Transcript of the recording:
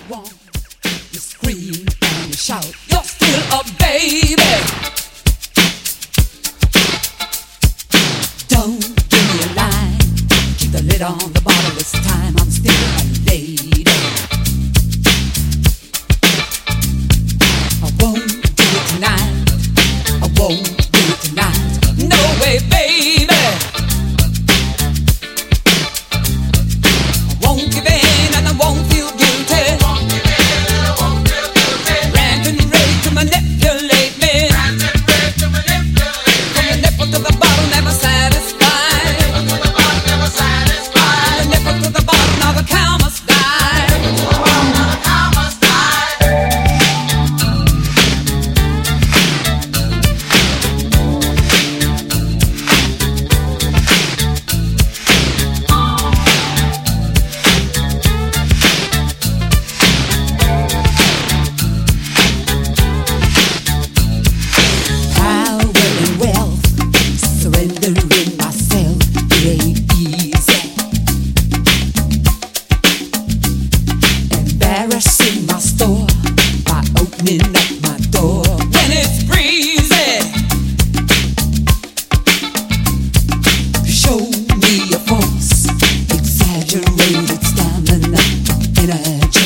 want, you scream and you shout, you're still a baby. Don't give me a line, keep the lid on the bottle this time, I'm still a lady. I won't do it tonight, I won't do it tonight, no way baby. I won't give in and I won't feel guilty. Ranting ready to manipulate me. From the nipple to the bottle, never satisfied. From the nipple to the bottle, now the cow must die. Embarrassing my store by opening up my door when it's breezy. Show me your force, exaggerated stamina, energy.